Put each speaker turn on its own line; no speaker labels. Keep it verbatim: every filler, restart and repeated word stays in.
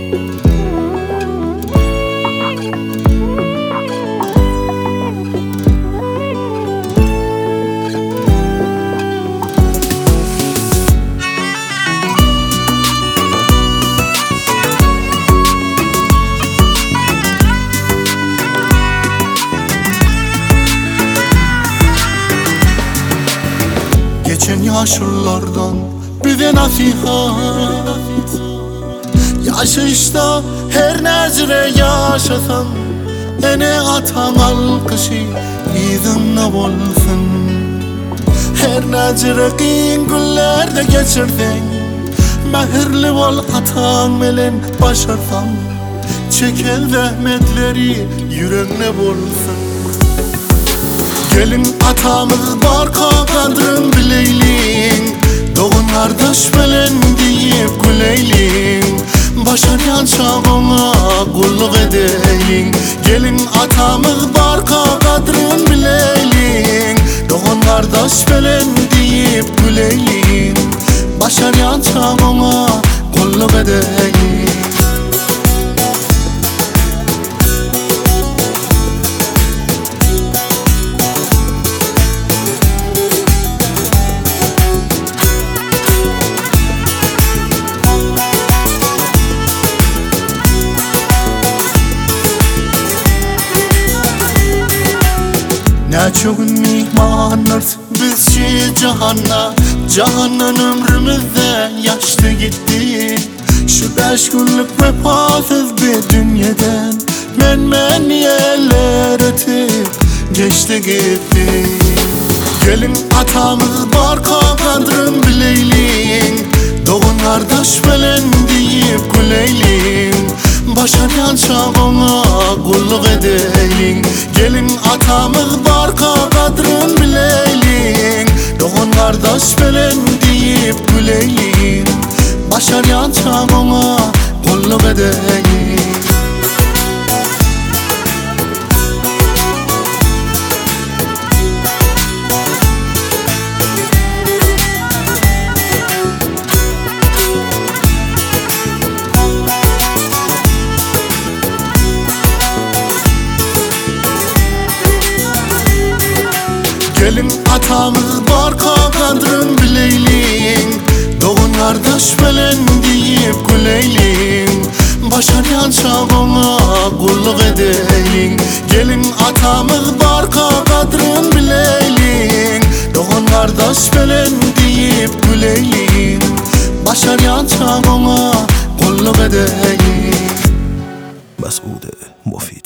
Geçen yaşlılardan bir de nasihat: yaşayışta her nezire yaşasan, ene atan alkışı izin olsun. Her nezire kıyın günlerde geçirsen, mehirli ol atan melen başarsan, çeken zahmetleri yüreğine bolsun. Gelin atamız barka kadrın bileylim, doğun kardeş belen deyip güleylim. Başarayan çağına kulluk edeyin. Gelin atamız barka kadrın bileylim, doğun kardeş belen deyip güleylim. Başarayan çağına kulluk edeyin. Ne çok mihmanlarız biz şu cihana, cihanın ömrümüzde yaşlı gitti. Şu beş günlük vefasız bir dünyadan men men yerler ötüp geçti gitti. Gelin atamız barka kadrın bileylim, doğun kardeş belen deyip güleylim. Başarayan çağına kulluk edeyin. Gelin atamız barka kadrın bileylim, doğun kardeş belen deyip güleylim. Başarayan çağına kulluk edeyin. Gelin atamız barka kadrın bileylim, doğun kardeş belen deyip güleylim. Başarayan çağına kulluk edeyin. Gelin atamız barka kadrın bileylim, doğun kardeş belen deyip güleylim. Başarayan çağına kulluk edeyin.
Mes'ude Mufi